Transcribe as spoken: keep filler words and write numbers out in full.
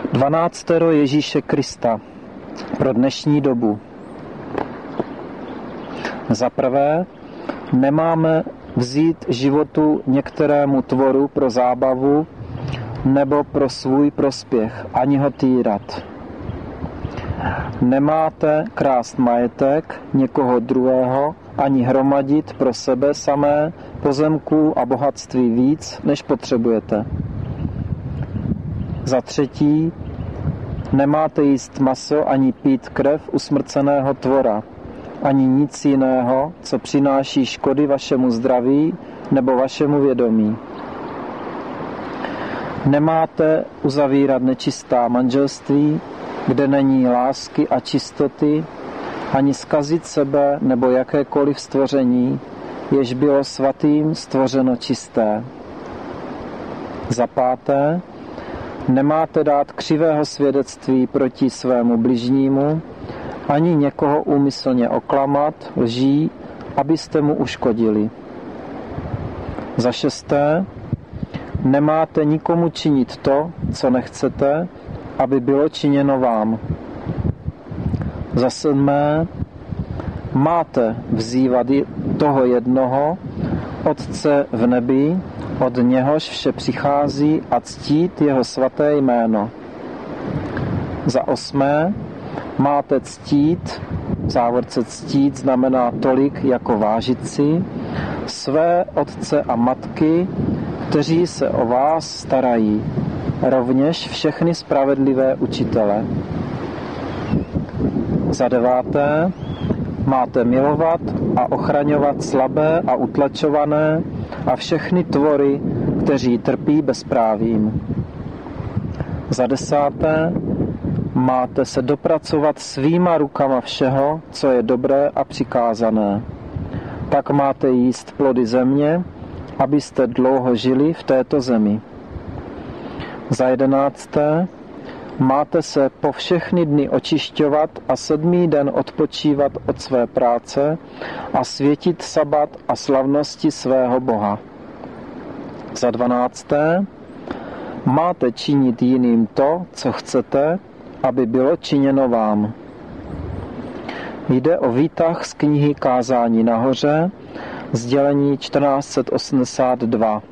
Dvanáctero Ježíše Krista pro dnešní dobu. Za prvé, nemáme vzít životu některému tvoru pro zábavu nebo pro svůj prospěch, ani ho týrat. Nemáte krást majetek někoho druhého, ani hromadit pro sebe samé pozemků a bohatství víc, než potřebujete. Za třetí, nemáte jíst maso ani pít krev usmrceného tvora, ani nic jiného, co přináší škody vašemu zdraví nebo vašemu vědomí. Nemáte uzavírat nečistá manželství, kde není lásky a čistoty, ani zkazit sebe nebo jakékoliv stvoření, jež bylo svatým stvořeno čisté. Za páté, nemáte dát křivého svědectví proti svému bližnímu, ani někoho úmyslně oklamat lží, abyste mu uškodili. Za šesté, nemáte nikomu činit to, co nechcete, aby bylo činěno vám. Za sedmé, máte vzývat toho jednoho, Otce v nebi, od něhož vše přichází, a ctít jeho svaté jméno. Za osmé, máte ctít, v závorce ctít znamená tolik jako vážit si, své otce a matky, kteří se o vás starají, rovněž všechny spravedlivé učitele. Za deváté, máte milovat a ochraňovat slabé a utlačované a všechny tvory, kteří trpí bezprávím. Za desáté, máte se dopracovat svýma rukama všeho, co je dobré a přikázané. Tak máte jíst plody země, abyste dlouho žili v této zemi. Za jedenácté, máte se po všechny dny očišťovat a sedmý den odpočívat od své práce a světit sabat a slavnosti svého Boha. Za dvanácté, máte činit jiným to, co chcete, aby bylo činěno vám. Jde o výtah z knihy Kázání nahoře, sdělení čtrnáct set osmdesát dva.